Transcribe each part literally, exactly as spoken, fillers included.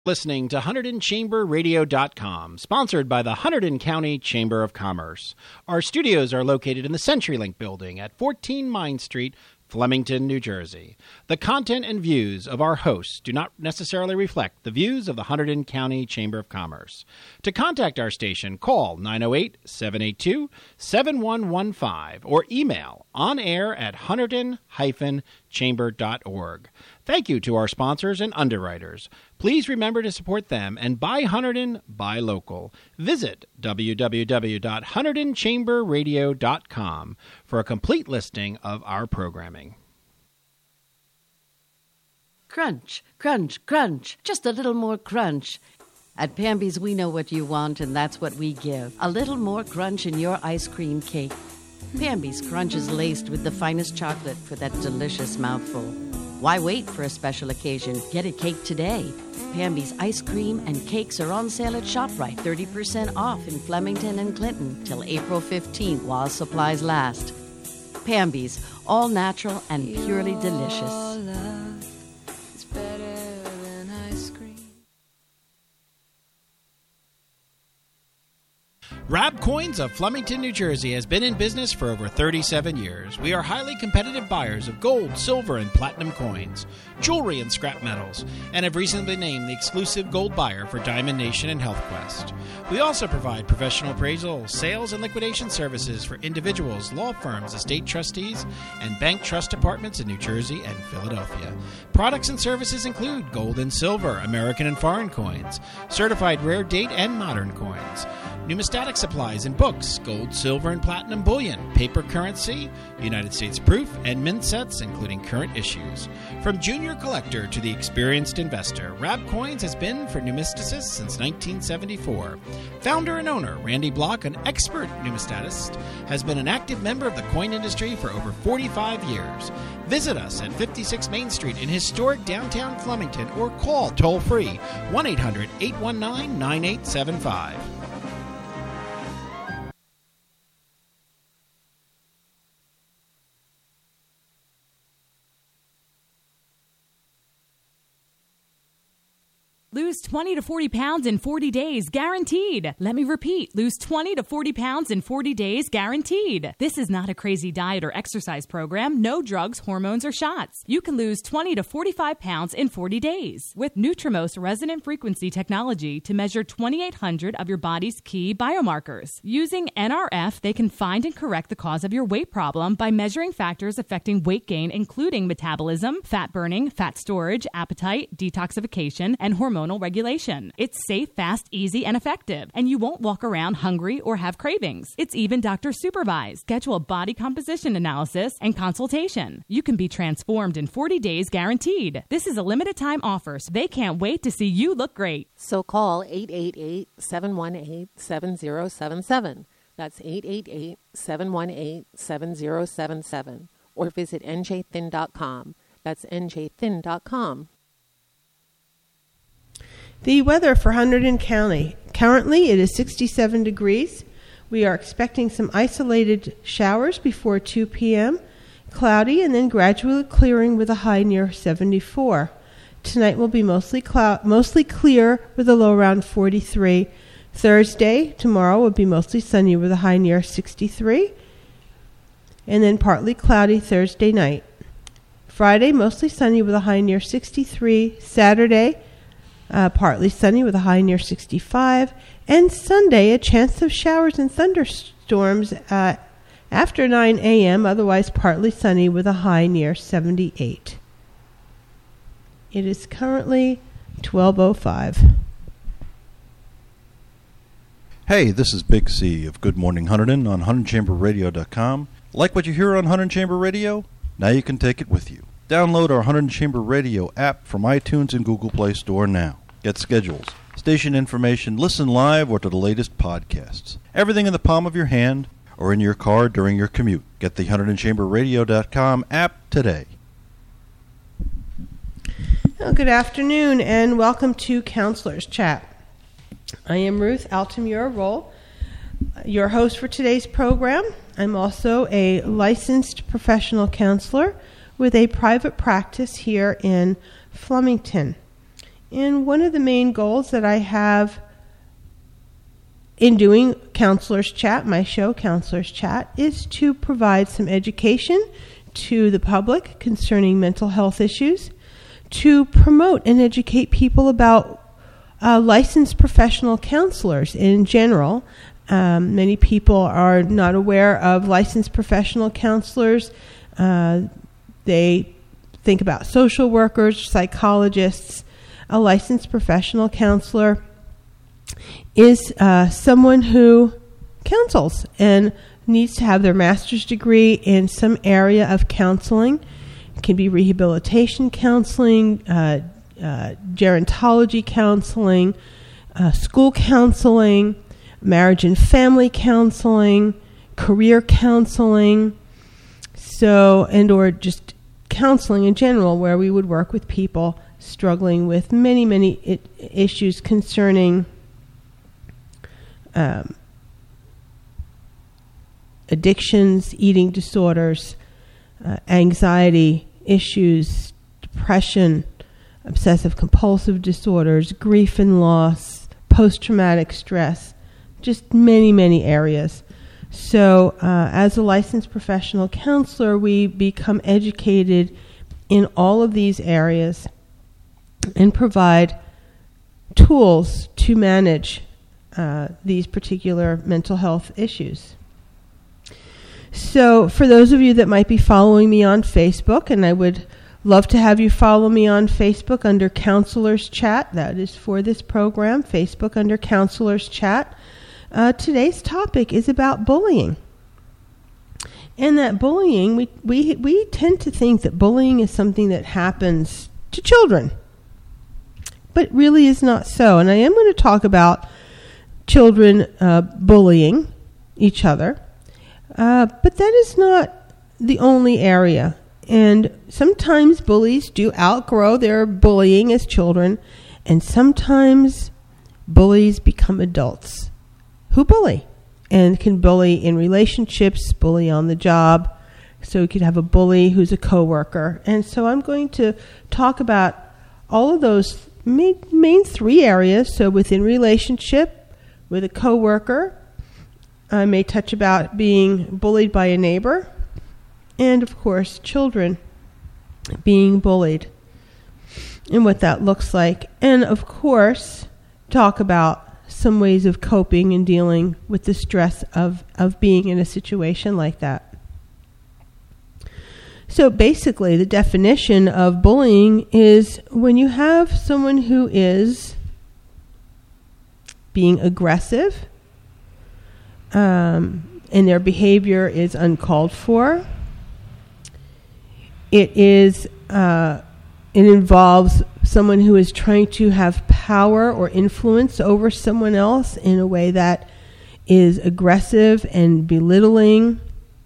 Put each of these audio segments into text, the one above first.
Listening to Hunterdon Chamber Radio dot com, sponsored by the Hunterdon County Chamber of Commerce. Our studios are located in the CenturyLink building at fourteen Mine Street, Flemington, New Jersey. The content and views of our hosts do not necessarily reflect the views of the Hunterdon County Chamber of Commerce. To contact our station, call nine oh eight, seven eight two, seven one one five or email onair at hunterdon dash chamber dot org. Thank you to our sponsors and underwriters. Please remember to support them and buy Hunterdon, buy local. Visit w w w dot hunterdon chamber radio dot com for a complete listing of our programming. Crunch, crunch, crunch. Just a little more crunch. At Pamby's, we know what you want, and that's what we give. A little more crunch in your ice cream cake. Pamby's Crunch is laced with the finest chocolate for that delicious mouthful. Why wait for a special occasion? Get a cake today. Pamby's ice cream and cakes are on sale at ShopRite. thirty percent off in Flemington and Clinton till April fifteenth while supplies last. Pamby's, all natural and purely delicious. Rab Coins of Flemington, New Jersey has been in business for over thirty-seven years. We are highly competitive buyers of gold, silver, and platinum coins, jewelry, and scrap metals, and have recently been named the exclusive gold buyer for Diamond Nation and HealthQuest. We also provide professional appraisal, sales, and liquidation services for individuals, law firms, estate trustees, and bank trust departments in New Jersey and Philadelphia. Products and services include gold and silver, American and foreign coins, certified rare date and modern coins, numismatic supplies and books, gold, silver, and platinum bullion, paper currency, United States proof, and mint sets, including current issues. From junior collector to the experienced investor, Rab Coins has been for numismaticists since nineteen seventy-four. Founder and owner Randy Block, an expert numismatist, has been an active member of the coin industry for over forty-five years. Visit us at fifty-six Main Street in historic downtown Flemington or call toll-free one eight hundred, eight one nine, nine eight seven five. Lose twenty to forty pounds in forty days, guaranteed. Let me repeat, lose twenty to forty pounds in forty days, guaranteed. This is not a crazy diet or exercise program, no drugs, hormones, or shots. You can lose twenty to forty-five pounds in forty days with Nutrimost resonant frequency technology to measure twenty-eight hundred of your body's key biomarkers. Using N R F, they can find and correct the cause of your weight problem by measuring factors affecting weight gain, including metabolism, fat burning, fat storage, appetite, detoxification, and hormone regulation. It's safe, fast, easy, and effective, and you won't walk around hungry or have cravings. It's even doctor supervised. Schedule a body composition analysis and consultation. You can be transformed in forty days, guaranteed. This is a limited time offer, so they can't wait to see you look great. So call eight eight eight, seven one eight, seven zero seven seven. That's eight eight eight, seven one eight, seven zero seven seven. Or visit N J thin dot com. That's N J thin dot com. The weather for Hunterdon County. Currently, it is sixty-seven degrees. We are expecting some isolated showers before two p.m., cloudy, and then gradually clearing with a high near seventy-four. Tonight will be mostly cloud, mostly clear with a low around forty-three. Thursday, tomorrow, will be mostly sunny with a high near sixty-three, and then partly cloudy Thursday night. Friday, mostly sunny with a high near sixty-three. Saturday, Uh, partly sunny with a high near sixty-five. And Sunday, a chance of showers and thunderstorms uh, after nine a.m., otherwise partly sunny with a high near seventy-eight. It is currently twelve oh five. Hey, this is Big C of Good Morning Hunterdon on Hunterdon Chamber Radio dot com. Like what you hear on Hunterdon Chamber Radio? Now you can take it with you. Download our Hunterdon Chamber Radio app from iTunes and Google Play Store now. Get schedules, station information, listen live, or to the latest podcasts. Everything in the palm of your hand or in your car during your commute. Get the Hunterdon Chamber Radio dot com app today. Well, good afternoon and welcome to Counselor's Chat. I am Ruth Altamura-Roll, your host for today's program. I'm also a licensed professional counselor with a private practice here in Flemington. And one of the main goals that I have in doing Counselors Chat, my show Counselors Chat, is to provide some education to the public concerning mental health issues, to promote and educate people about uh, licensed professional counselors in general. Um, many people are not aware of licensed professional counselors. Uh, they think about social workers, psychologists. A licensed professional counselor is uh, someone who counsels and needs to have their master's degree in some area of counseling. It can be rehabilitation counseling, uh, uh, gerontology counseling, uh, school counseling, marriage and family counseling, career counseling, so and or just counseling in general, where we would work with people struggling with many, many it, issues concerning um, addictions, eating disorders, uh, anxiety issues, depression, obsessive compulsive disorders, grief and loss, post-traumatic stress, just many, many areas. So uh, as a licensed professional counselor, we become educated in all of these areas and provide tools to manage uh, these particular mental health issues. So for those of you that might be following me on Facebook, and I would love to have you follow me on Facebook under Counselors Chat. That is for this program, Facebook under Counselors Chat. Uh, today's topic is about bullying. And that bullying, we, we, we tend to think that bullying is something that happens to children. But it really is not so. And I am going to talk about children uh, bullying each other. Uh, but that is not the only area. And sometimes bullies do outgrow their bullying as children. And sometimes bullies become adults who bully and can bully in relationships, bully on the job. So you could have a bully who's a coworker. And so I'm going to talk about all of those main, main three areas. So within relationship, with a coworker, I may touch about being bullied by a neighbor, and of course, children being bullied and what that looks like. And of course, talk about some ways of coping and dealing with the stress of, of being in a situation like that. So basically, the definition of bullying is when you have someone who is being aggressive, um, and their behavior is uncalled for. It is, uh, it involves someone who is trying to have power or influence over someone else in a way that is aggressive and belittling,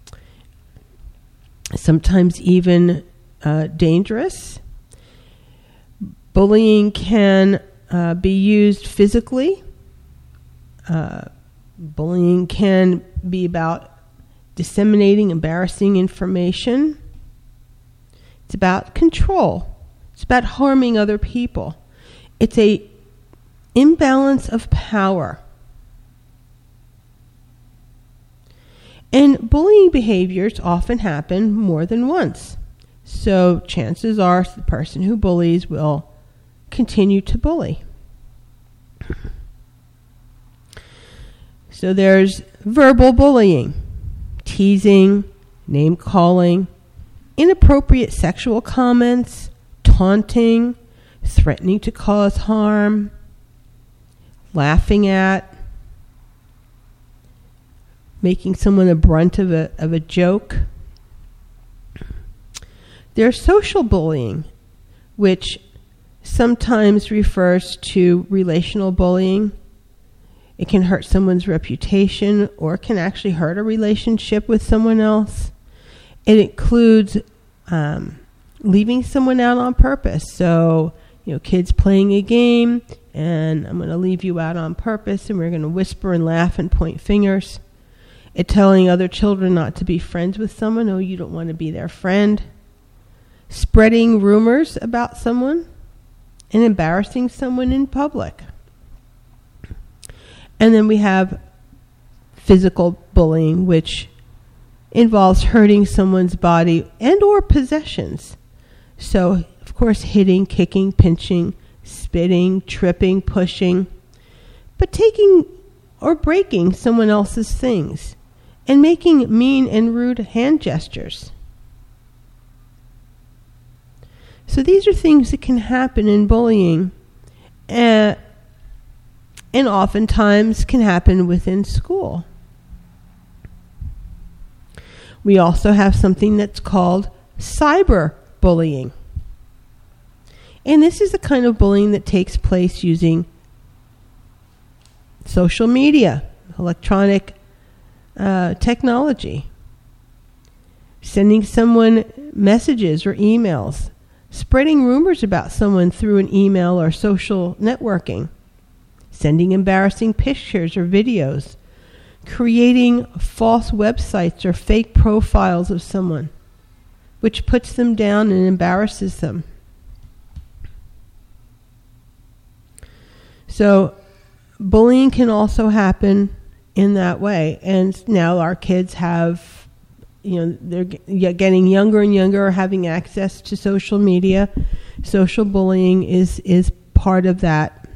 sometimes even uh, dangerous. Bullying can uh, be used physically. Uh, bullying can be about disseminating embarrassing information. It's about control. It's about harming other people. It's a imbalance of power. And bullying behaviors often happen more than once. So chances are the person who bullies will continue to bully. So there's verbal bullying, teasing, name-calling, inappropriate sexual comments, taunting, threatening to cause harm, laughing at, making someone a brunt of a of a joke. There's social bullying, which sometimes refers to relational bullying. It can hurt someone's reputation or can actually hurt a relationship with someone else. It includes um, leaving someone out on purpose. So, you know, kids playing a game, and I'm going to leave you out on purpose, and we're going to whisper and laugh and point fingers. It telling other children not to be friends with someone. Oh, you don't want to be their friend. Spreading rumors about someone. and embarrassing someone in public. And then we have physical bullying, which involves hurting someone's body and or possessions. So, of course, hitting, kicking, pinching, spitting, tripping, pushing, but taking or breaking someone else's things and making mean and rude hand gestures. So these are things that can happen in bullying, uh, and oftentimes can happen within school. We also have something that's called cyberbullying. And this is the kind of bullying that takes place using social media, electronic uh, technology, sending someone messages or emails, spreading rumors about someone through an email or social networking, sending embarrassing pictures or videos, creating false websites or fake profiles of someone, which puts them down and embarrasses them. So bullying can also happen in that way. And now our kids have, you know, they're getting younger and younger, having access to social media. Social bullying is, is part of that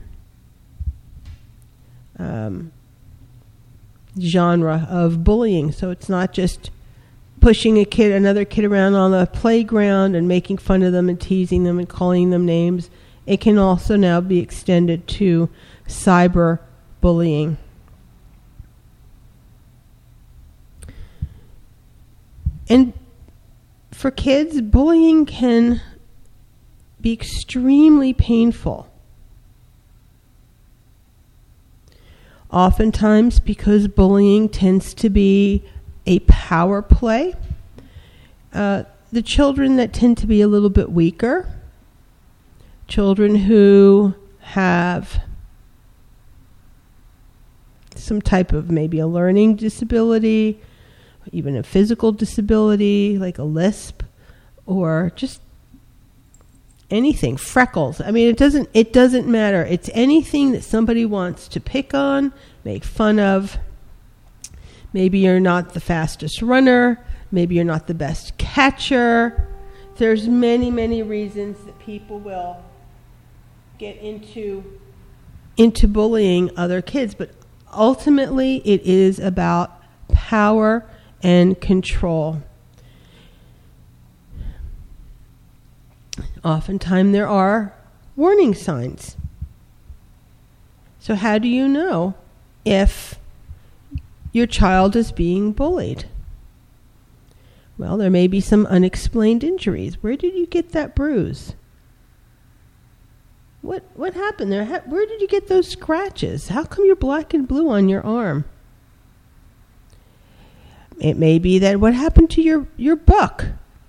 um, genre of bullying. So it's not just pushing a kid, another kid around on the playground and making fun of them and teasing them and calling them names. It can also now be extended to cyber bullying. And for kids, bullying can be extremely painful. Oftentimes, because bullying tends to be a power play, uh, the children that tend to be a little bit weaker, children who have some type of maybe a learning disability, even a physical disability like a lisp, or just anything, freckles. I mean, it doesn't it doesn't matter. It's anything that somebody wants to pick on, make fun of. Maybe you're not the fastest runner, maybe you're not the best catcher. There's many, many reasons that people will get into into bullying other kids, but ultimately it is about power and control. Oftentimes there are warning signs. So how do you know if your child is being bullied? Well, there may be some unexplained injuries. Where did you get that bruise? What what happened there? How, where did you get those scratches? How come you're black and blue on your arm? It may be that what happened to your, your book?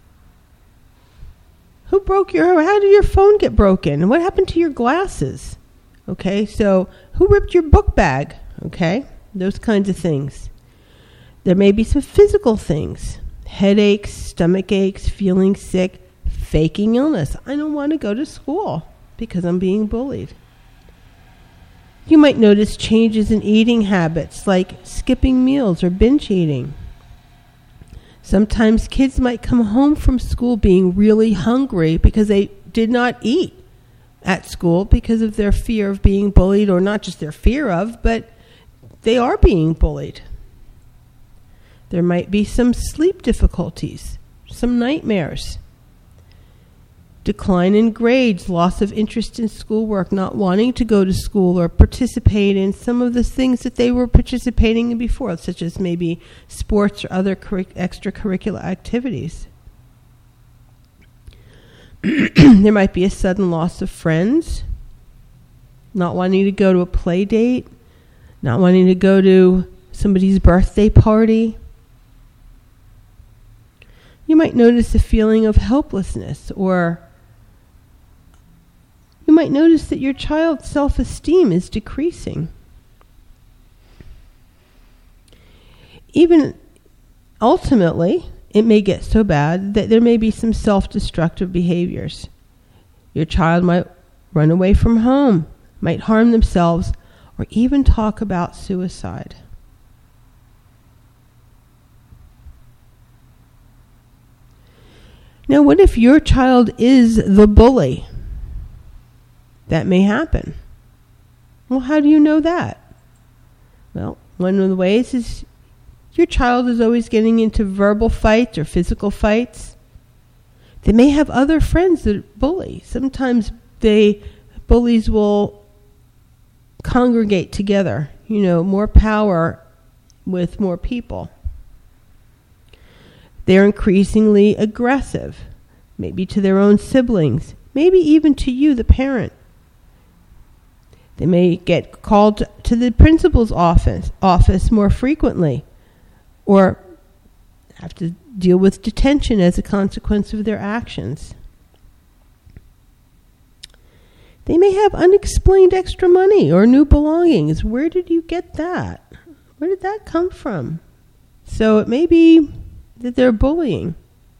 Who broke your, how did your phone get broken? And what happened to your glasses? Okay, so who ripped your book bag? Okay, those kinds of things. There may be some physical things. Headaches, stomach aches, feeling sick, faking illness. I don't want to go to school because I'm being bullied. You might notice changes in eating habits like skipping meals or binge eating. Sometimes kids might come home from school being really hungry because they did not eat at school because of their fear of being bullied, or not just their fear of, but they are being bullied. There might be some sleep difficulties, some nightmares, decline in grades, loss of interest in schoolwork, not wanting to go to school or participate in some of the things that they were participating in before, such as maybe sports or other curric- extracurricular activities. There might be a sudden loss of friends, not wanting to go to a play date, not wanting to go to somebody's birthday party. You might notice a feeling of helplessness, or you might notice that your child's self-esteem is decreasing. Even ultimately, it may get so bad that there may be some self-destructive behaviors. Your child might run away from home, might harm themselves, or even talk about suicide. Now, what if your child is the bully? That may happen. Well, how do you know that? Well, one of the ways is your child is always getting into verbal fights or physical fights. They may have other friends that bully. Sometimes they bullies will congregate together, you know, more power with more people. They're increasingly aggressive, maybe to their own siblings, maybe even to you, the parent. They may get called to the principal's office, office more frequently, or have to deal with detention as a consequence of their actions. They may have unexplained extra money or new belongings. Where did you get that? Where did that come from? So it may be that they're bullying.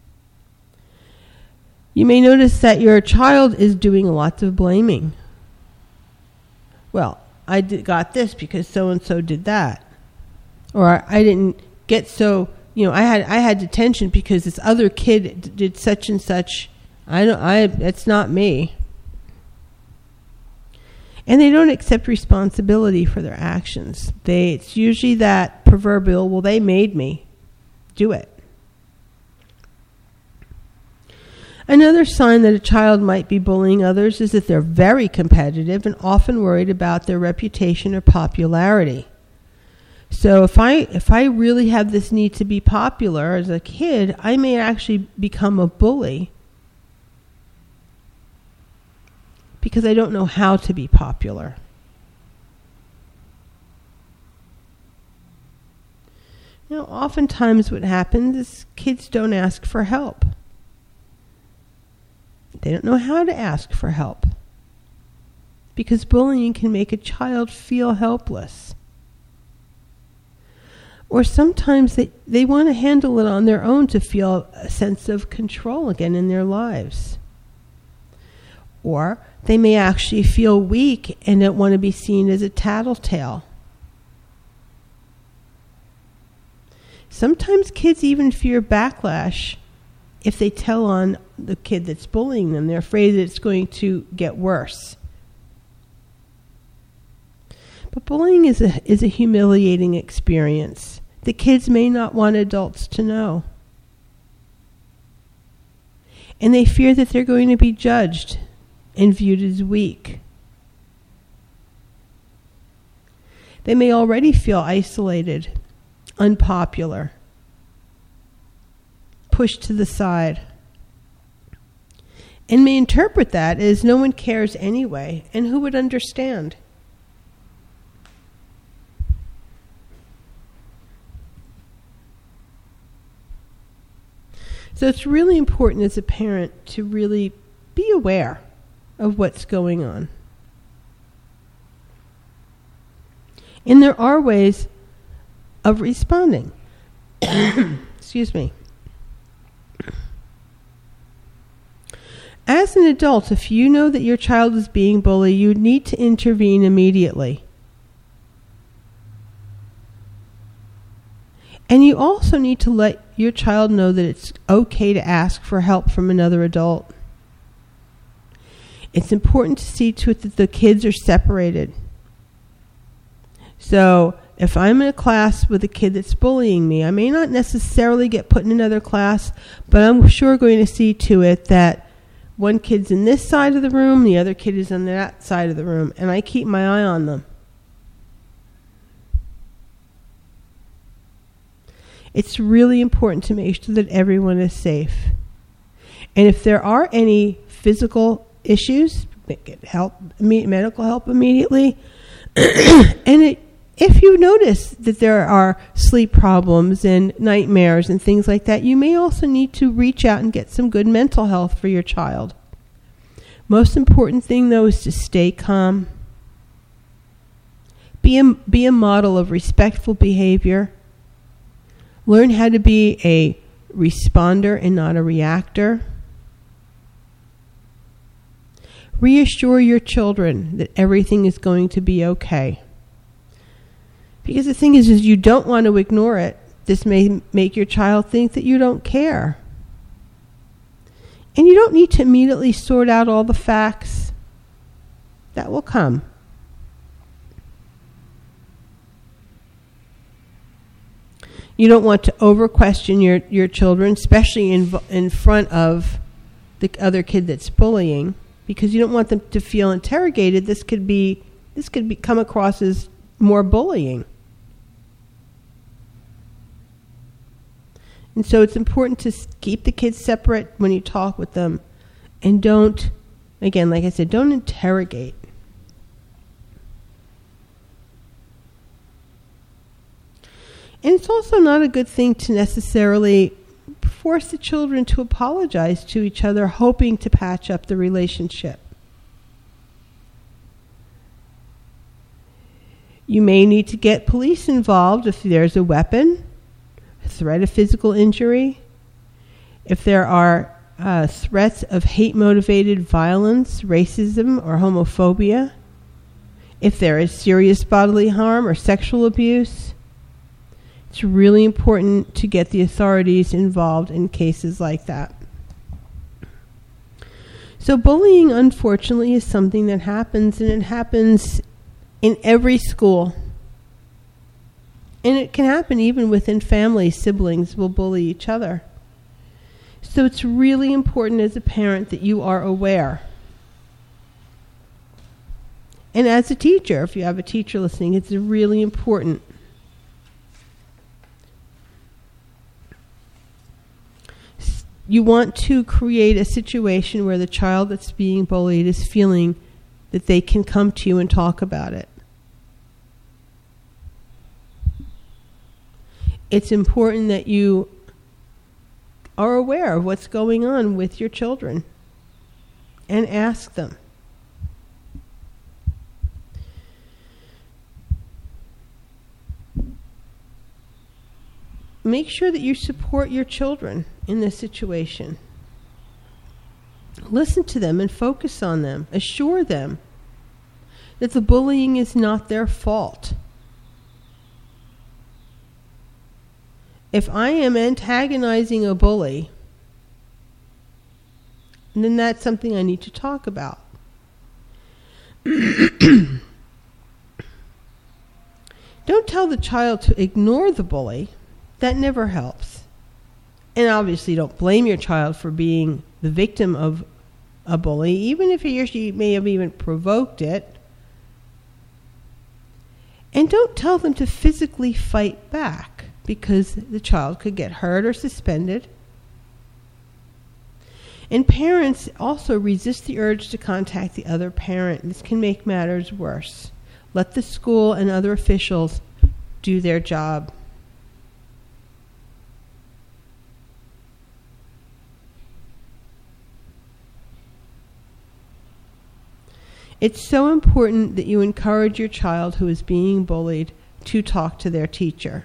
You may notice that your child is doing lots of blaming. Well, I did, got this because so-and-so did that. Or I didn't get so, you know, I had I had detention because this other kid d- did such and such. I don't, I, it's not me. And they don't accept responsibility for their actions. They, it's usually that proverbial, well, they made me do it. Another sign that a child might be bullying others is that they're very competitive and often worried about their reputation or popularity. So if I if I really have this need to be popular as a kid, I may actually become a bully because I don't know how to be popular. Now, oftentimes what happens is kids don't ask for help. They don't know how to ask for help because bullying can make a child feel helpless. Or sometimes they, they want to handle it on their own to feel a sense of control again in their lives. Or they may actually feel weak and don't want to be seen as a tattletale. Sometimes kids even fear backlash if they tell on the kid that's bullying them. They're afraid that it's going to get worse. But bullying is a is a humiliating experience. The kids may not want adults to know. And they fear that they're going to be judged and viewed as weak. They may already feel isolated, unpopular, pushed to the side, and may interpret that as no one cares anyway, and who would understand? So it's really important as a parent to really be aware of what's going on. And there are ways of responding. Excuse me. As an adult, if you know that your child is being bullied, you need to intervene immediately. And you also need to let your child know that it's okay to ask for help from another adult. It's important to see to it that the kids are separated. So if I'm in a class with a kid that's bullying me, I may not necessarily get put in another class, but I'm sure going to see to it that one kid's in this side of the room, the other kid is on that side of the room, and I keep my eye on them. It's really important to make sure that everyone is safe. And if there are any physical issues, get help, medical help immediately. And it, if you notice that there are sleep problems and nightmares and things like that, you may also need to reach out and get some good mental health for your child. Most important thing, though, is to stay calm. Be a, be a model of respectful behavior. Learn how to be a responder and not a reactor. Reassure your children that everything is going to be okay. Because the thing is, is you don't want to ignore it. This may make your child think that you don't care. And you don't need to immediately sort out all the facts. That will come. You don't want to over-question your, your children, especially in in front of the other kid that's bullying, because you don't want them to feel interrogated. This could be this could be come across as more bullying. And so it's important to keep the kids separate when you talk with them, and don't, again, like I said, don't interrogate. And it's also not a good thing to necessarily force the children to apologize to each other, hoping to patch up the relationship. You may need to get police involved if there's a weapon, a threat of physical injury, if there are uh, threats of hate-motivated violence, racism, or homophobia, if there is serious bodily harm or sexual abuse. It's really important to get the authorities involved in cases like that. So bullying, unfortunately, is something that happens, and it happens in every school. And it can happen even within families. Siblings will bully each other. So it's really important as a parent that you are aware. And as a teacher, if you have a teacher listening, it's really important. You want to create a situation where the child that's being bullied is feeling that they can come to you and talk about it. It's important that you are aware of what's going on with your children and ask them. Make sure that you support your children in this situation. Listen to them and focus on them. Assure them that the bullying is not their fault. If I am antagonizing a bully, then that's something I need to talk about. Don't tell the child to ignore the bully. That never helps. And obviously don't blame your child for being the victim of a bully, even if he or she may have even provoked it. And don't tell them to physically fight back, because the child could get hurt or suspended. And parents also resist the urge to contact the other parent. This can make matters worse. Let the school and other officials do their job. It's so important that you encourage your child who is being bullied to talk to their teacher.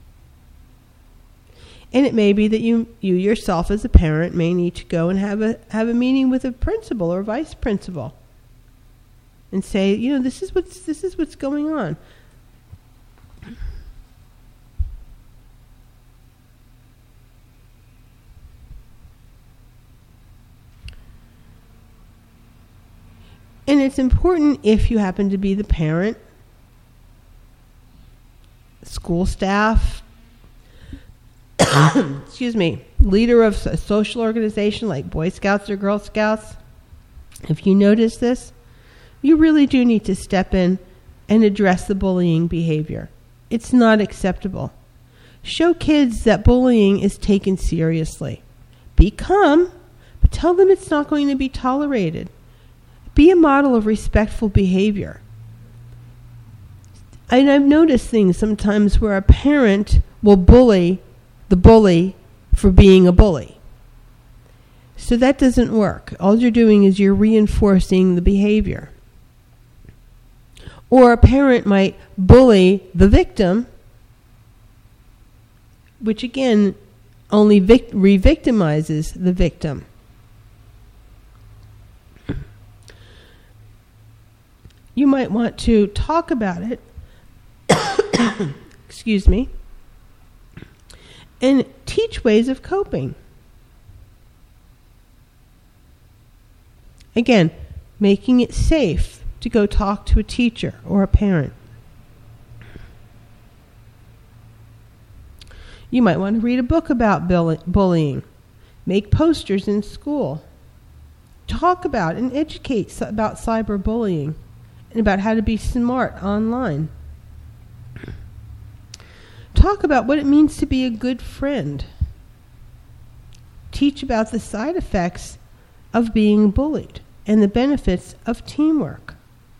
And it may be that you, you yourself as a parent may need to go and have a have a meeting with a principal or vice principal and say, you know, this is what's this is what's going on. And it's important, if you happen to be the parent, school staff, excuse me, leader of a social organization like Boy Scouts or Girl Scouts, if you notice this, you really do need to step in and address the bullying behavior. It's not acceptable. Show kids that bullying is taken seriously. Be calm, but tell them it's not going to be tolerated. Be a model of respectful behavior. And I've noticed things sometimes where a parent will bully the bully for being a bully. So that doesn't work. All you're doing is you're reinforcing the behavior. Or a parent might bully the victim, which again only vic- re-victimizes the victim. you might want to talk about it, excuse me, and teach ways of coping. Again, making it safe to go talk to a teacher or a parent. You might want to read a book about bullying. Make posters in school. Talk about and educate about cyberbullying and about how to be smart online. Talk about what it means to be a good friend. Teach about the side effects of being bullied and the benefits of teamwork.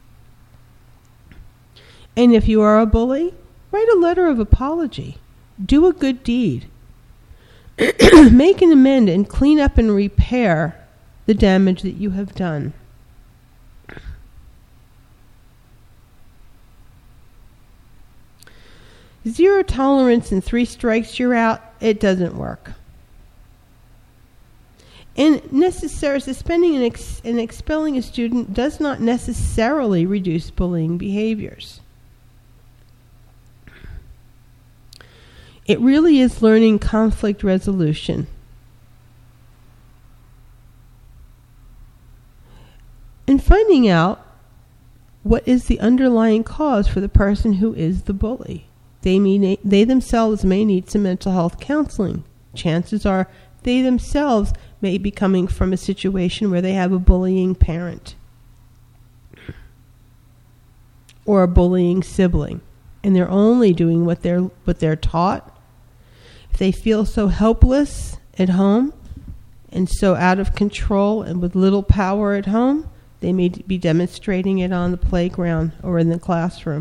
And if you are a bully, write a letter of apology. Do a good deed. Make an amend and clean up and repair the damage that you have done. Zero tolerance and three strikes you're out, it doesn't work. And necessary suspending and, ex- and expelling a student does not necessarily reduce bullying behaviors. It really is learning conflict resolution. And finding out what is the underlying cause for the person who is the bully. They, may, they themselves may need some mental health counseling. Chances are they themselves may be coming from a situation where they have a bullying parent or a bullying sibling, and they're only doing what they're what they're taught. If they feel so helpless at home and so out of control and with little power at home, they may be demonstrating it on the playground or in the classroom.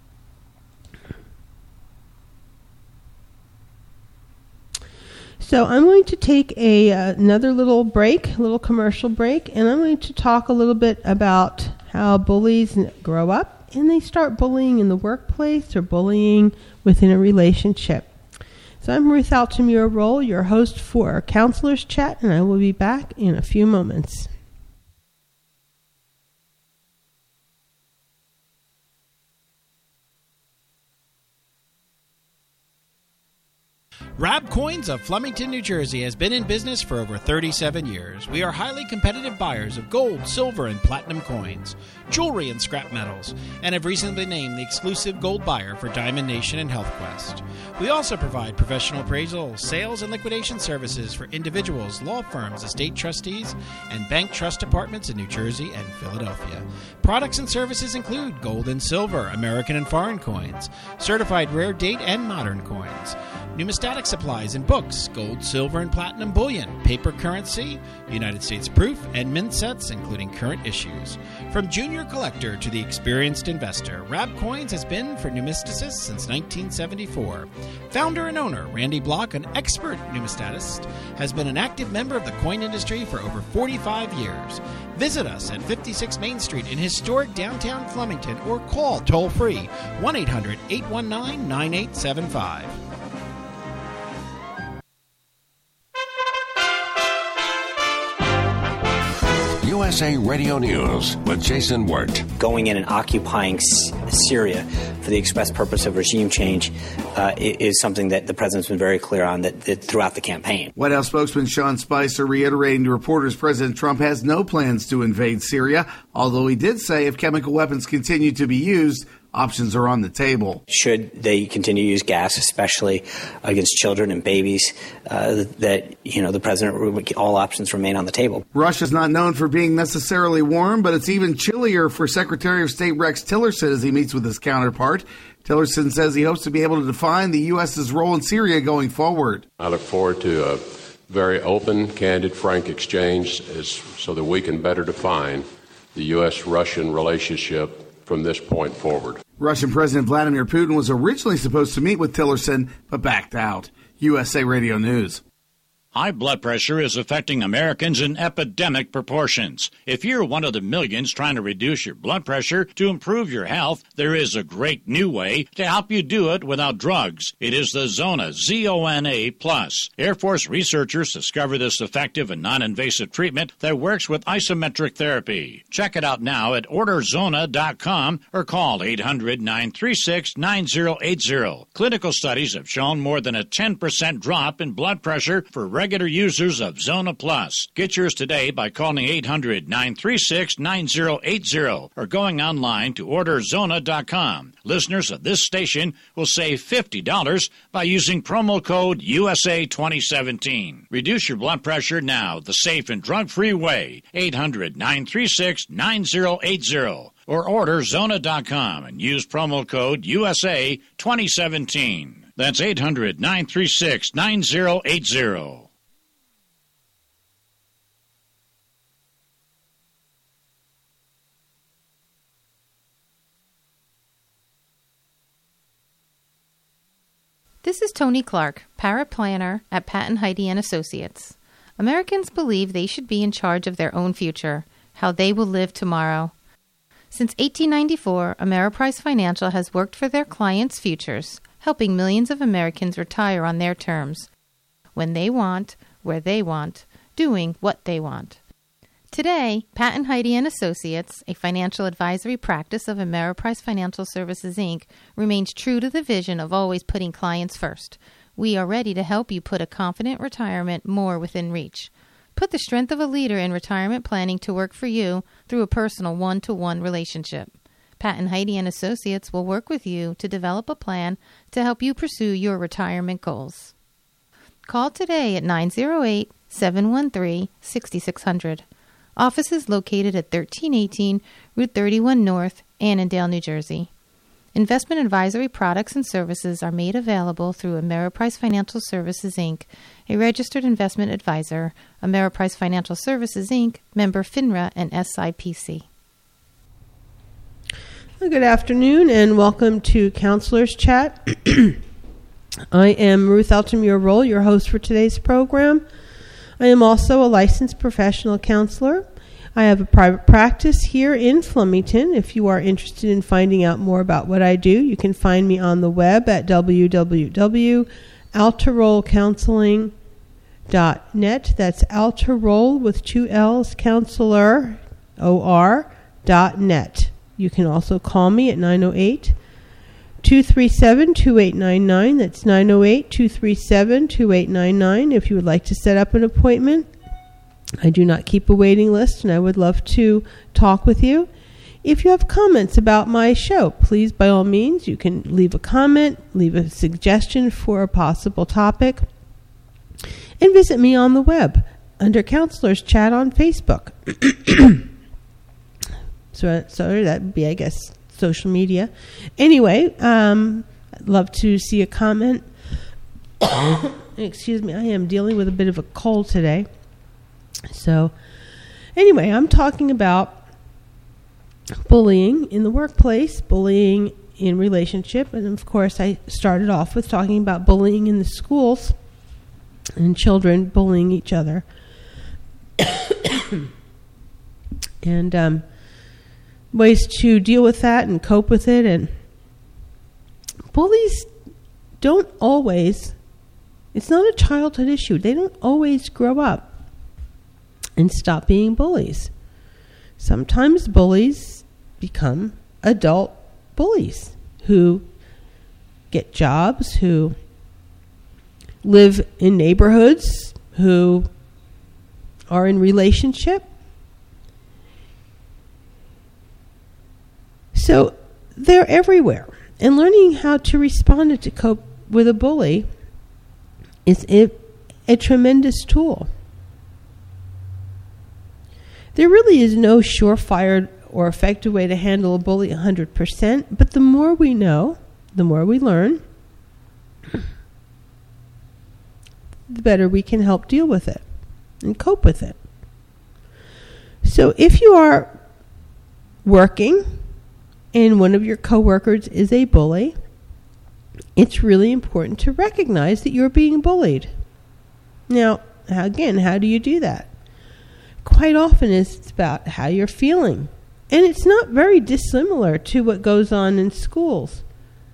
So I'm going to take a uh, another little break, a little commercial break, and I'm going to talk a little bit about how bullies grow up and they start bullying in the workplace or bullying within a relationship. So I'm Ruth Altamura-Roll, your host for Counselor's Chat, and I will be back in a few moments. Rab Coins of Flemington, New Jersey has been in business for over thirty-seven years. We are highly competitive buyers of gold, silver, and platinum coins, jewelry, and scrap metals, and have recently been named the exclusive gold buyer for Diamond Nation and HealthQuest. We also provide professional appraisal, sales, and liquidation services for individuals, law firms, estate trustees, and bank trust departments in New Jersey and Philadelphia. Products and services include gold and silver, American and foreign coins, certified rare date and modern coins, numismatic supplies and books, gold, silver, and platinum bullion, paper currency, United States proof, and mint sets, including current issues. From junior collector to the experienced investor, Rab Coins has been for numismaticists since nineteen seventy-four. Founder and owner Randy Block, an expert numismatist, has been an active member of the coin industry for over forty-five years. Visit us at fifty-six Main Street in historic downtown Flemington or call toll-free one eight hundred eight one nine nine eight seven five. U S A Radio News with Jason Wirt. Going in and occupying S- Syria for the express purpose of regime change uh, is something that the president's been very clear on that, that throughout the campaign. White House spokesman Sean Spicer reiterating to reporters President Trump has no plans to invade Syria, although he did say if chemical weapons continue to be used, options are on the table. Should they continue to use gas, especially against children and babies, uh, that, you know, the president, all options remain on the table. Russia's not known for being necessarily warm, but it's even chillier for Secretary of State Rex Tillerson as he meets with his counterpart. Tillerson says he hopes to be able to define the U S.'s role in Syria going forward. I look forward to a very open, candid, frank exchange as, so that we can better define the U S Russian relationship from this point forward. Russian President Vladimir Putin was originally supposed to meet with Tillerson, but backed out. U S A Radio News. High blood pressure is affecting Americans in epidemic proportions. If you're one of the millions trying to reduce your blood pressure to improve your health, there is a great new way to help you do it without drugs. It is the Zona, Z O N A plus. Air Force researchers discovered this effective and non-invasive treatment that works with isometric therapy. Check it out now at order zona dot com or call eight hundred, nine three six, nine zero eight zero. Clinical studies have shown more than a ten percent drop in blood pressure for regular users of Zona Plus. Get yours today by calling eight hundred, nine three six, nine zero eight zero or going online to order zona dot com. Listeners of this station will save fifty dollars by using promo code U S A twenty seventeen. Reduce your blood pressure now the safe and drug-free way. eight hundred, nine three six, nine zero eight zero or order zona dot com and use promo code U S A twenty seventeen. That's eight hundred, nine three six, nine zero eight zero. This is Tony Clark, paraplanner at Patton Heide and Associates. Americans believe they should be in charge of their own future, how they will live tomorrow. Since eighteen ninety-four, Ameriprise Financial has worked for their clients' futures, helping millions of Americans retire on their terms, when they want, where they want, doing what they want. Today, Patton Heide and Associates, a financial advisory practice of Ameriprise Financial Services, Incorporated, remains true to the vision of always putting clients first. We are ready to help you put a confident retirement more within reach. Put the strength of a leader in retirement planning to work for you through a personal one-to-one relationship. Patton Heide and Associates will work with you to develop a plan to help you pursue your retirement goals. Call today at nine zero eight, seven one three, six six zero zero. Office is located at thirteen eighteen Route thirty-one North, Annandale, New Jersey. Investment advisory products and services are made available through Ameriprise Financial Services, Incorporated, a registered investment advisor, Ameriprise Financial Services, Incorporated, member FINRA and S I P C. Well, good afternoon and welcome to Counselor's Chat. I am Ruth Altamura-Roll, your host for today's program. I am also a licensed professional counselor. I have a private practice here in Flemington. If you are interested in finding out more about what I do, you can find me on the web at w w w dot altaroll counseling dot net. That's Altaroll with two L's, counselor, O R, dot net. You can also call me at nine oh eight, two three seven, two eight nine nine. That's nine oh eight, two three seven, two eight nine nine if you would like to set up an appointment. I do not keep a waiting list, and I would love to talk with you. If you have comments about my show, please, by all means, you can leave a comment, leave a suggestion for a possible topic, and visit me on the web under Counselor's Chat on Facebook. so, so that would be, I guess, social media. Anyway, um, I'd love to see a comment. Excuse me, I am dealing with a bit of a cold today. So, anyway, I'm talking about bullying in the workplace, bullying in relationship, and of course I started off with talking about bullying in the schools and children bullying each other. and um, ways to deal with that and cope with it. And bullies don't always, it's not a childhood issue. They don't always grow up and stop being bullies. Sometimes bullies become adult bullies who get jobs, who live in neighborhoods, who are in relationship. So they're everywhere. And learning how to respond and to cope with a bully is a, a tremendous tool. There really is no surefire or effective way to handle a bully one hundred percent, but the more we know, the more we learn, the better we can help deal with it and cope with it. So if you are working and one of your coworkers is a bully, it's really important to recognize that you're being bullied. Now, How, again, how do you do that? Quite often it's about how you're feeling. And it's not very dissimilar to what goes on in schools.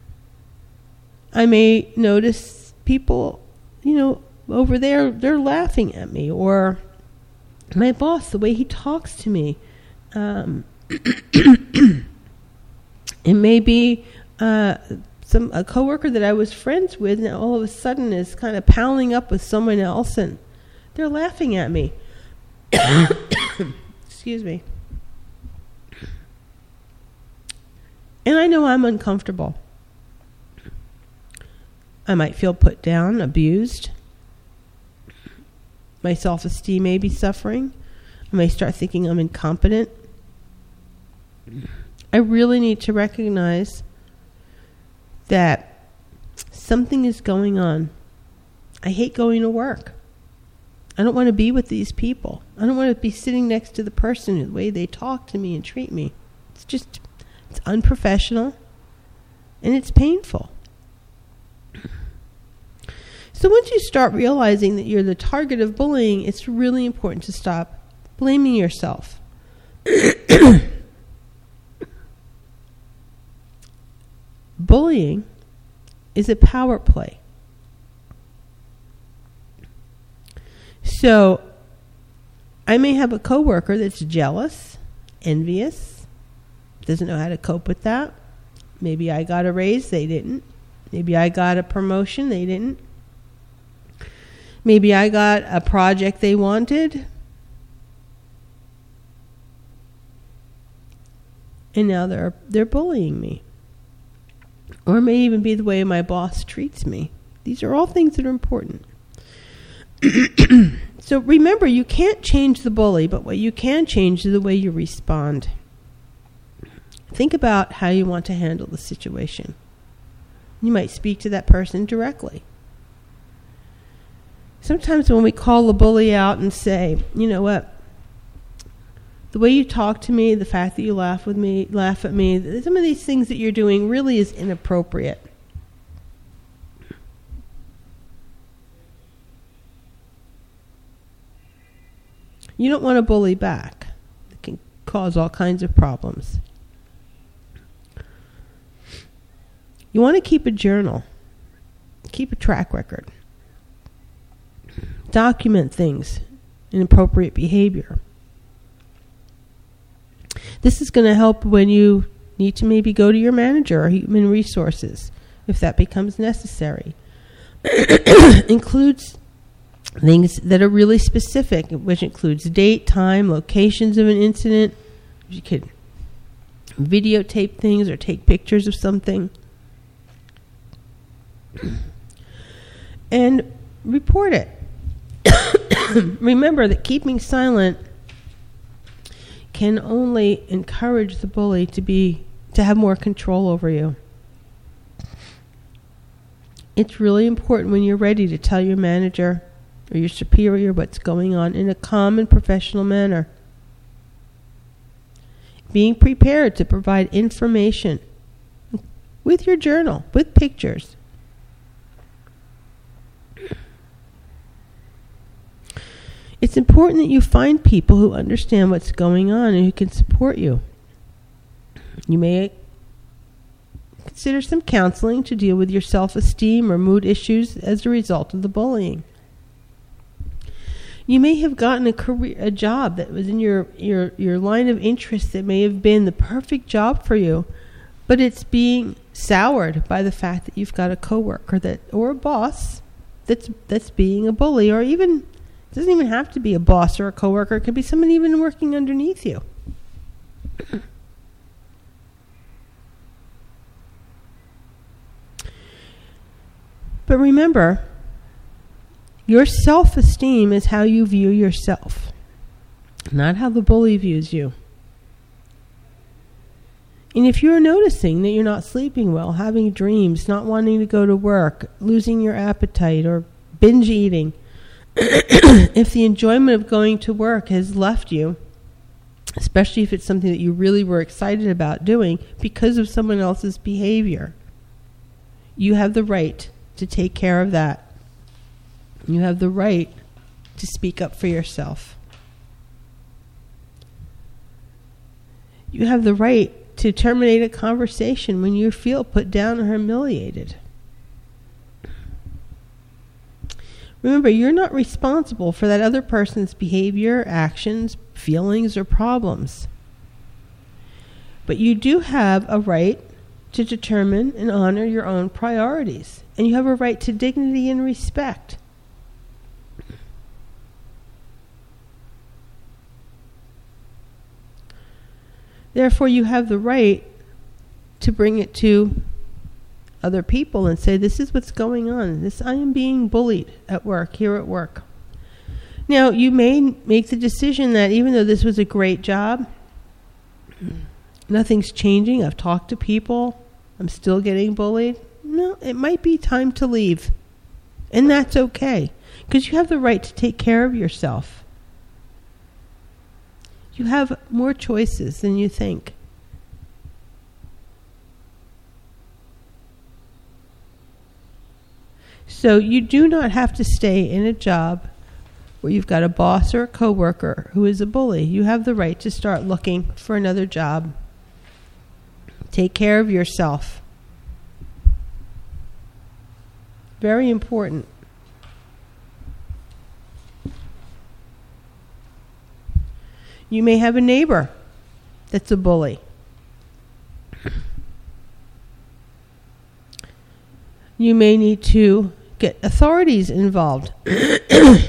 I may notice people, you know, over there, they're laughing at me. Or my boss, the way he talks to me. Um, it may be uh, some a coworker that I was friends with, and all of a sudden is kind of palling up with someone else, and they're laughing at me. Excuse me. And I know I'm uncomfortable. I might feel put down, abused. My self-esteem may be suffering. I may start thinking I'm incompetent. I really need to recognize that something is going on. I hate going to work. I don't want to be with these people. I don't want to be sitting next to the person, the way they talk to me and treat me. It's just, it's unprofessional, and it's painful. So once you start realizing that you're the target of bullying, it's really important to stop blaming yourself. Bullying is a power play. So I may have a coworker that's jealous, envious, doesn't know how to cope with that. Maybe I got a raise, they didn't. Maybe I got a promotion, they didn't. Maybe I got a project they wanted, and now they're they're bullying me. Or it may even be the way my boss treats me. These are all things that are important. So remember, you can't change the bully, but what you can change is the way you respond. Think about how you want to handle the situation. You might speak to that person directly. Sometimes when we call the bully out and say, you know what, the way you talk to me, the fact that you laugh with me, laugh at me, some of these things that you're doing really is inappropriate. You don't want to bully back. It can cause all kinds of problems. You want to keep a journal. Keep a track record. Document things, inappropriate behavior. This is going to help when you need to maybe go to your manager or human resources, if that becomes necessary. Includes things that are really specific, which includes date, time, locations of an incident. You could videotape things or take pictures of something. And report it. Remember that keeping silent can only encourage the bully to be to have more control over you. It's really important when you're ready to tell your manager or your superior what's going on in a calm and professional manner. Being prepared to provide information with your journal, with pictures. It's important that you find people who understand what's going on and who can support you. You may consider some counseling to deal with your self-esteem or mood issues as a result of the bullying. You may have gotten a career, a job that was in your, your, your line of interest that may have been the perfect job for you, but it's being soured by the fact that you've got a coworker that or a boss that's that's being a bully, or even it doesn't even have to be a boss or a coworker. It could be someone even working underneath you. But remember, your self-esteem is how you view yourself, not how the bully views you. And if you're noticing that you're not sleeping well, having dreams, not wanting to go to work, losing your appetite, or binge eating, if the enjoyment of going to work has left you, especially if it's something that you really were excited about doing because of someone else's behavior, you have the right to take care of that. You have the right to speak up for yourself. You have the right to terminate a conversation when you feel put down or humiliated. Remember, you're not responsible for that other person's behavior, actions, feelings, or problems. But you do have a right to determine and honor your own priorities. And you have a right to dignity and respect. Therefore, you have the right to bring it to other people and say, this is what's going on. This, I am being bullied at work, here at work. Now, you may make the decision that even though this was a great job, nothing's changing. I've talked to people. I'm still getting bullied. No, it might be time to leave. And that's okay, because you have the right to take care of yourself. You have more choices than you think. So you do not have to stay in a job where you've got a boss or a coworker who is a bully. You have the right to start looking for another job. Take care of yourself. Very important. You may have a neighbor that's a bully. You may need to get authorities involved. There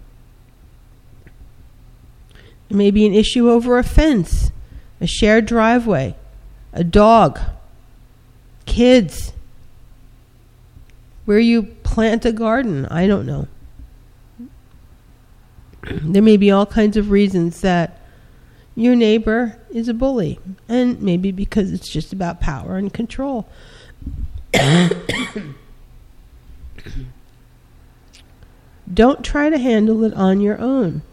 may be an issue over a fence, a shared driveway, a dog, kids, where you plant a garden. I don't know. There may be all kinds of reasons that your neighbor is a bully, and maybe because it's just about power and control. Don't try to handle it on your own.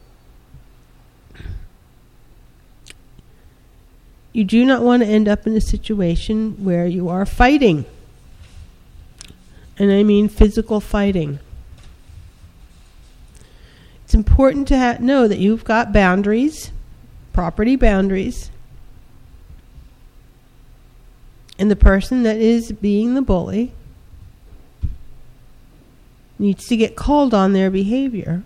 You do not want to end up in a situation where you are fighting. And I mean physical fighting. It's important to ha- know that you've got boundaries, property boundaries, and the person that is being the bully needs to get called on their behavior.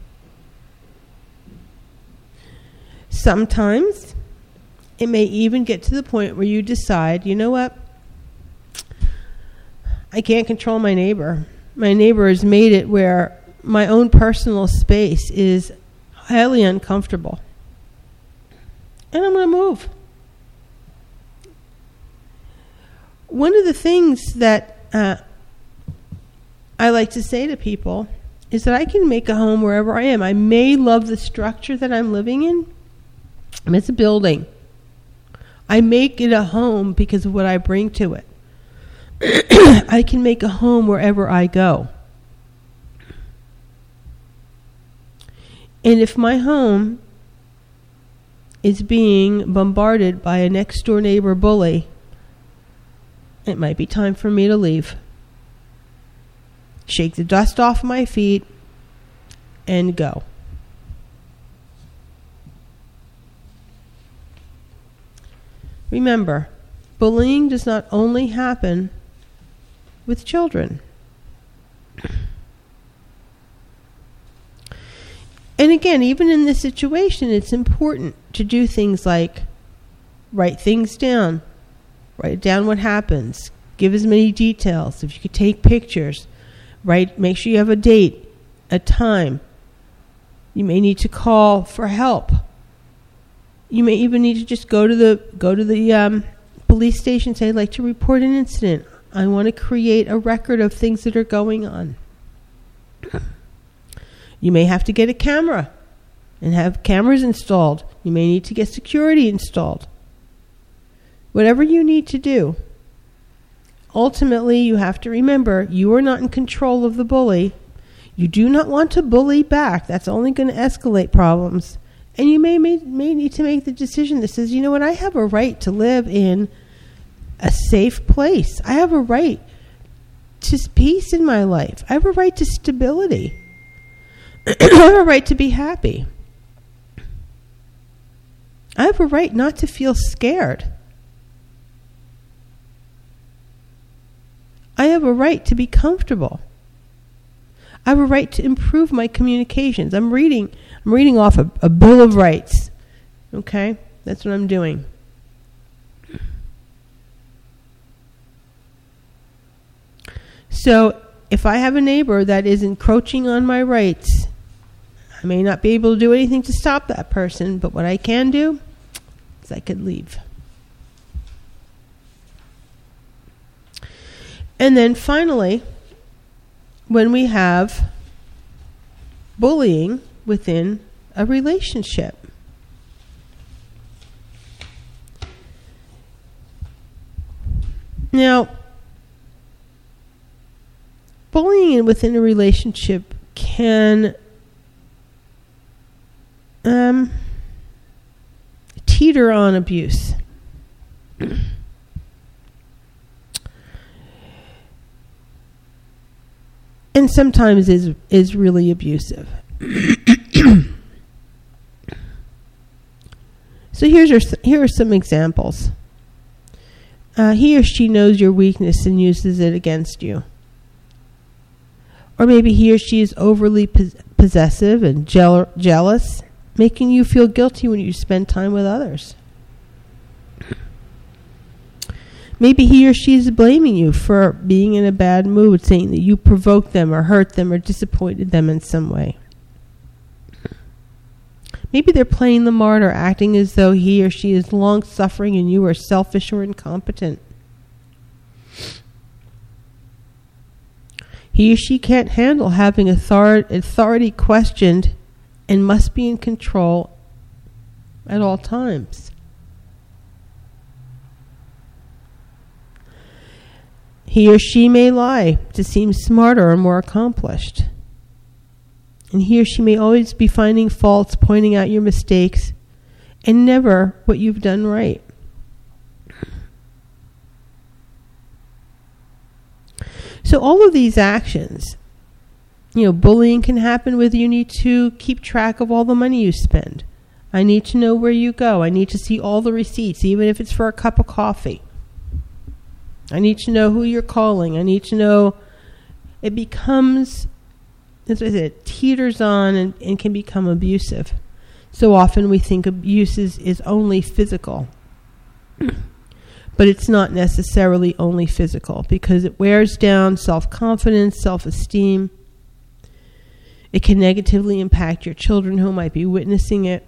Sometimes it may even get to the point where you decide, you know what? I can't control my neighbor. My neighbor has made it where my own personal space is highly uncomfortable. And I'm going to move. One of the things that uh, I like to say to people is that I can make a home wherever I am. I may love the structure that I'm living in. I mean, it's a building. I make it a home because of what I bring to it. I can make a home wherever I go. And if my home is being bombarded by a next door neighbor bully, it might be time for me to leave. Shake the dust off my feet and go. Remember, bullying does not only happen with children. And again, even in this situation, it's important to do things like write things down. Write down what happens. Give as many details. If you could take pictures, write, make sure you have a date, a time. You may need to call for help. You may even need to just go to the go to the um, police station and say, I'd like to report an incident. I want to create a record of things that are going on. You may have to get a camera and have cameras installed. You may need to get security installed. Whatever you need to do, ultimately you have to remember you are not in control of the bully. You do not want to bully back. That's only going to escalate problems. And you may, may may need to make the decision that says, you know what, I have a right to live in a safe place. I have a right to peace in my life. I have a right to stability. I have a right to be happy. I have a right not to feel scared. I have a right to be comfortable. I have a right to improve my communications. I'm reading I'm reading off a, a Bill of Rights. Okay? That's what I'm doing. So, if I have a neighbor that is encroaching on my rights, I may not be able to do anything to stop that person, but what I can do is I can leave. And then finally, when we have bullying within a relationship. Now, bullying within a relationship can um, teeter on abuse. And sometimes is is really abusive. So here's your, here are some examples. Uh, he or she knows your weakness and uses it against you. Or maybe he or she is overly pos- possessive and jeal- jealous, making you feel guilty when you spend time with others. Maybe he or she is blaming you for being in a bad mood, saying that you provoked them or hurt them or disappointed them in some way. Maybe they're playing the martyr, acting as though he or she is long-suffering and you are selfish or incompetent. He or she can't handle having author- authority questioned and must be in control at all times. He or she may lie to seem smarter or more accomplished. And he or she may always be finding faults, pointing out your mistakes, and never what you've done right. So all of these actions, you know, bullying can happen with you need to keep track of all the money you spend. I need to know where you go. I need to see all the receipts, even if it's for a cup of coffee. I need to know who you're calling. I need to know. It becomes, as I said, it teeters on and, and can become abusive. So often we think abuse is, is only physical. But it's not necessarily only physical because it wears down self-confidence, self-esteem. It can negatively impact your children who might be witnessing it.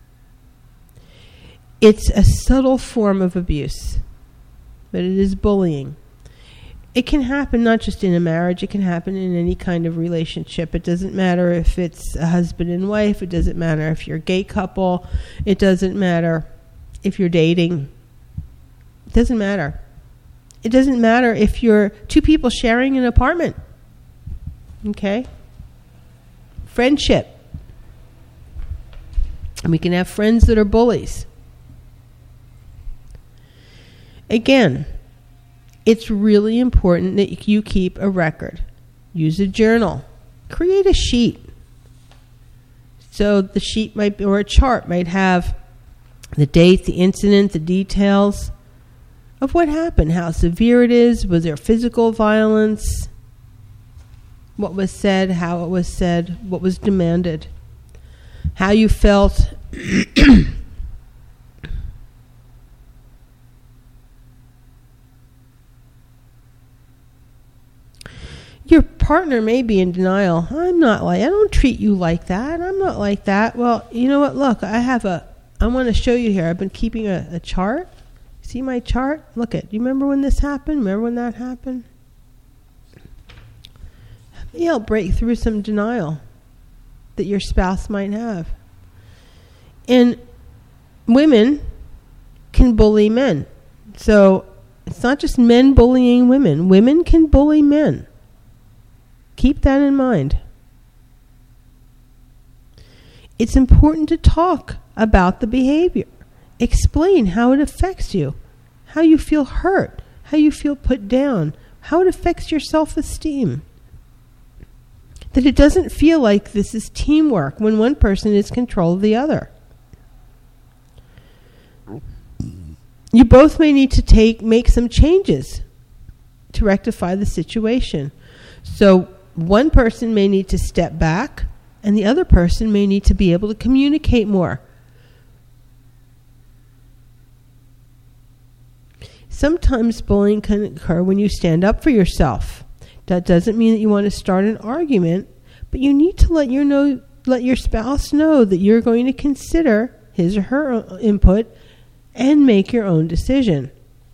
It's a subtle form of abuse, but it is bullying. It can happen not just in a marriage, it can happen in any kind of relationship. It doesn't matter if it's a husband and wife, it doesn't matter if you're a gay couple, it doesn't matter if you're dating. It doesn't matter. It doesn't matter if you're two people sharing an apartment. Okay? Friendship. And we can have friends that are bullies. Again, it's really important that you keep a record. Use a journal. Create a sheet. So the sheet might be, or a chart might have the date, the incident, the details of what happened, how severe it is, was there physical violence, what was said, how it was said, what was demanded, how you felt. Your partner may be in denial. I'm not like, I don't treat you like that. I'm not like that. Well, you know what? Look, I have a, I want to show you here. I've been keeping a, a chart. See my chart? Look at, do you remember when this happened? Remember when that happened? Maybe I'll break through some denial that your spouse might have. And women can bully men. So it's not just men bullying women. Women can bully men. Keep that in mind. It's important to talk about the behavior. Explain how it affects you, how you feel hurt, how you feel put down, how it affects your self-esteem. that it doesn't feel like this is teamwork when one person is in control of the other. You both may need to take make some changes to rectify the situation. So one person may need to step back, and the other person may need to be able to communicate more. Sometimes bullying can occur when you stand up for yourself. That doesn't mean that you want to start an argument, but you need to let your know, let your spouse know that you're going to consider his or her input and make your own decision.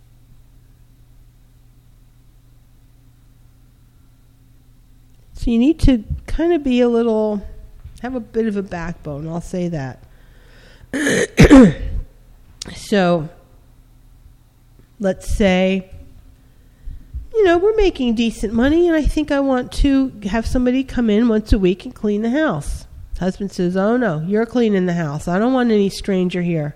So you need to kind of be a little, have a bit of a backbone, I'll say that. So, let's say, you know, we're making decent money and I think I want to have somebody come in once a week and clean the house. Husband says, oh no, you're cleaning the house. I don't want any stranger here.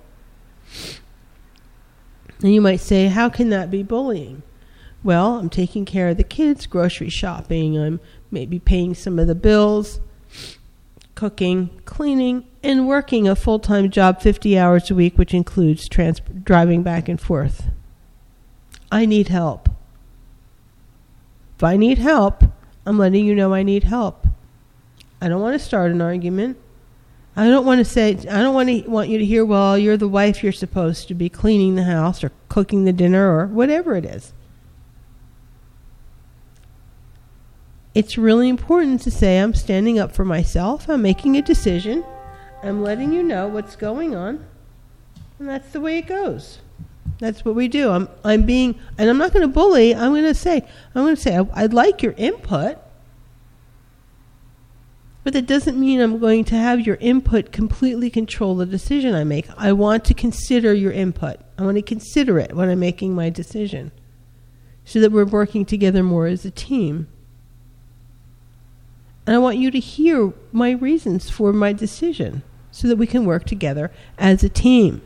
And you might say, how can that be bullying? Well, I'm taking care of the kids, grocery shopping, I'm maybe paying some of the bills, cooking, cleaning, and working a full-time job fifty hours a week, which includes trans- driving back and forth. I need help. If I need help, I'm letting you know I need help. I don't want to start an argument. I don't want to say, I don't want to want you to hear, well, you're the wife, you're supposed to be cleaning the house or cooking the dinner or whatever it is. It's really important to say, I'm standing up for myself, I'm making a decision, I'm letting you know what's going on, and that's the way it goes. That's what we do. I'm I'm being, and I'm not going to bully, I'm going to say, I'm going to say, I'd like your input, but that doesn't mean I'm going to have your input completely control the decision I make. I want to consider your input. I want to consider it when I'm making my decision so that we're working together more as a team. And I want you to hear my reasons for my decision so that we can work together as a team.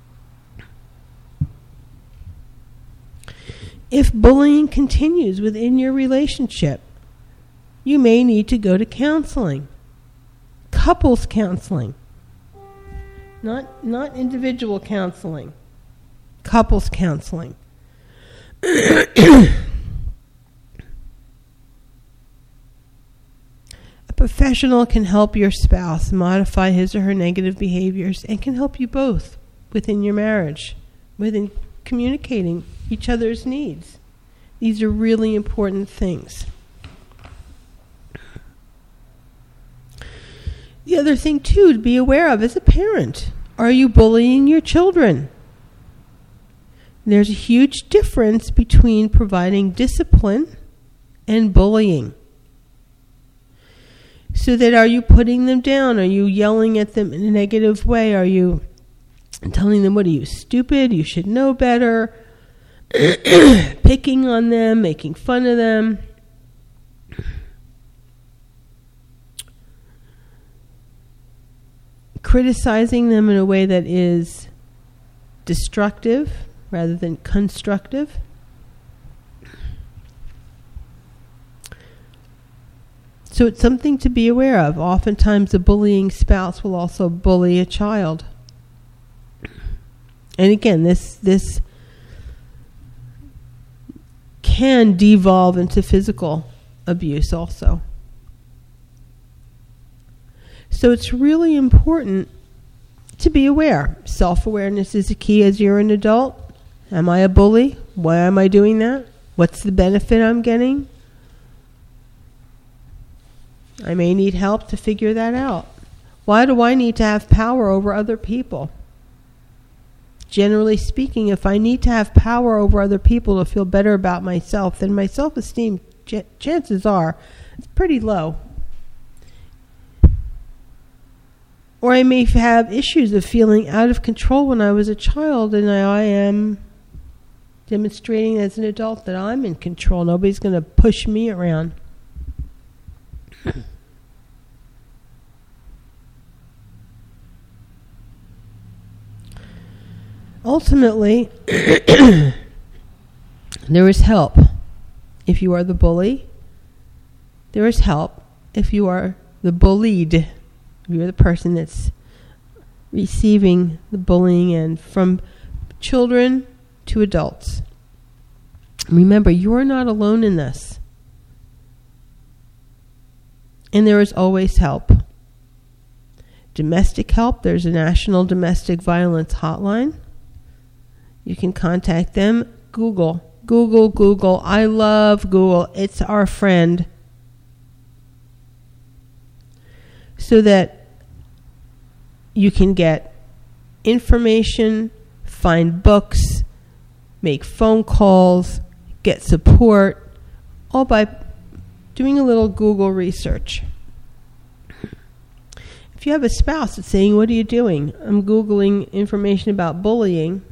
If bullying continues within your relationship, you may need to go to counseling. Couples counseling. Not, not individual counseling. Couples counseling. A professional can help your spouse modify his or her negative behaviors and can help you both within your marriage, within communicating each other's needs. These are really important things. The other thing, too, to be aware of as a parent, are you bullying your children? There's a huge difference between providing discipline and bullying. So that are you putting them down? Are you yelling at them in a negative way? Are you telling them, what are you, stupid? You should know better. Picking on them, making fun of them. Criticizing them in a way that is destructive rather than constructive. So it's something to be aware of. Oftentimes a bullying spouse will also bully a child. And again, this this can devolve into physical abuse also. So it's really important to be aware. Self-awareness is a key as you're an adult. Am I a bully? Why am I doing that? What's the benefit I'm getting? I may need help to figure that out. Why do I need to have power over other people? Generally speaking, if I need to have power over other people to feel better about myself, then my self-esteem, ch- chances are, it's pretty low. Or I may have issues of feeling out of control when I was a child, and I am demonstrating as an adult that I'm in control. Nobody's going to push me around. Ultimately, there is help. If you are the bully, there is help. if you are the bullied, if you're the person that's receiving the bullying, and from children to adults. Remember, you're not alone in this. And there is always help. Domestic help, there's a National Domestic Violence Hotline. You can contact them. Google, Google, Google. I love Google. It's our friend. So that you can get information, find books, make phone calls, get support, all by doing a little Google research. If you have a spouse that's saying, what are you doing? I'm Googling information about bullying.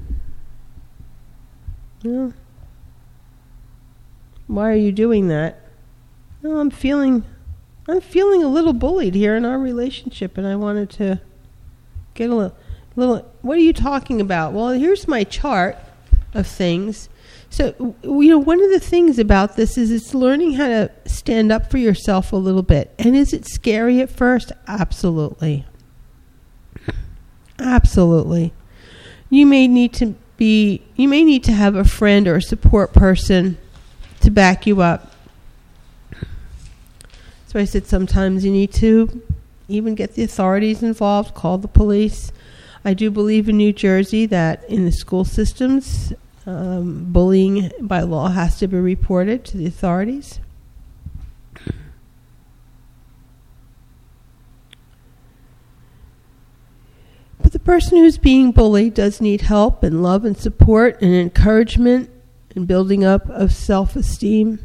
Well, why are you doing that? Well, I'm feeling, I'm feeling a little bullied here in our relationship, and I wanted to get a little, little, what are you talking about? Well, here's my chart of things. So, you know, one of the things about this is it's learning how to stand up for yourself a little bit. And is it scary at first? Absolutely. Absolutely. You may need to be, you may need to have a friend or a support person to back you up. So I said sometimes you need to even get the authorities involved, call the police. I do believe in New Jersey that in the school systems, Um, bullying by law has to be reported to the authorities. But the person who's being bullied does need help and love and support and encouragement and building up of self-esteem.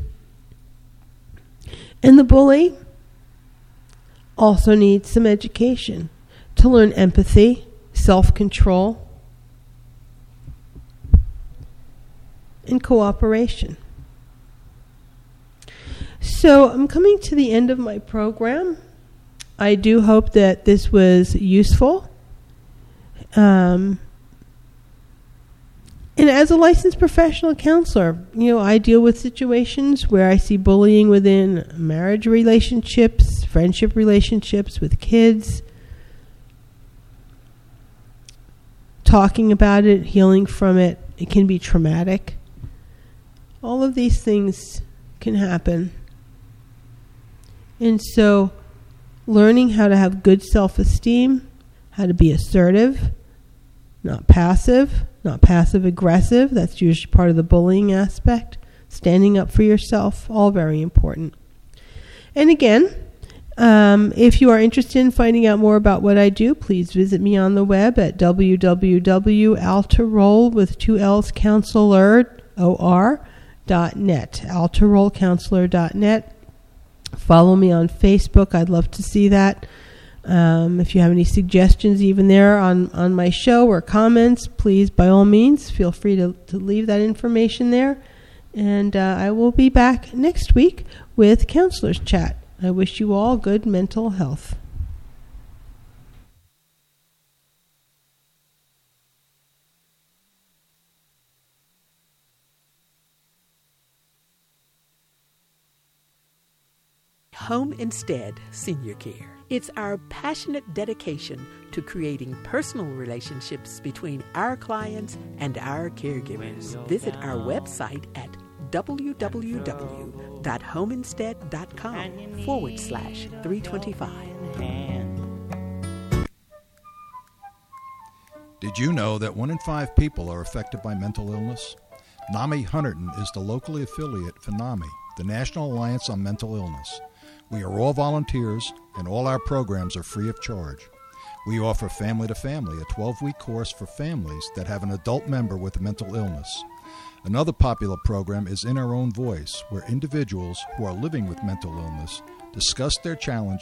And the bully also needs some education to learn empathy, self-control, and cooperation. So I'm coming to the end of my program. I do hope that this was useful. Um, and as a licensed professional counselor, you know, I deal with situations where I see bullying within marriage relationships, friendship relationships with kids. Talking about it, healing from it, it can be traumatic. All of these things can happen. And so learning how to have good self-esteem, how to be assertive, not passive, not passive-aggressive, that's usually part of the bullying aspect, standing up for yourself, all very important. And again, um, if you are interested in finding out more about what I do, please visit me on the web at w w w dot altarol with two L's counselor, O R, dot net, altarol counselor dot net. Follow me on Facebook. I'd love to see that. Um, if you have any suggestions even there on, on my show or comments, please, by all means, feel free to, to leave that information there. And uh, I will be back next week with Counselor's Chat. I wish you all good mental health. Home Instead Senior Care. It's our passionate dedication to creating personal relationships between our clients and our caregivers. Visit our website at w w w dot homeinstead dot com forward slash three twenty-five. Did you know that one in five people are affected by mental illness? NAMI Hunterdon is the locally affiliate for NAMI, the National Alliance on Mental Illness. We are all volunteers, and all our programs are free of charge. We offer Family to Family, a twelve-week course for families that have an adult member with a mental illness. Another popular program is In Our Own Voice, where individuals who are living with mental illness discuss their challenges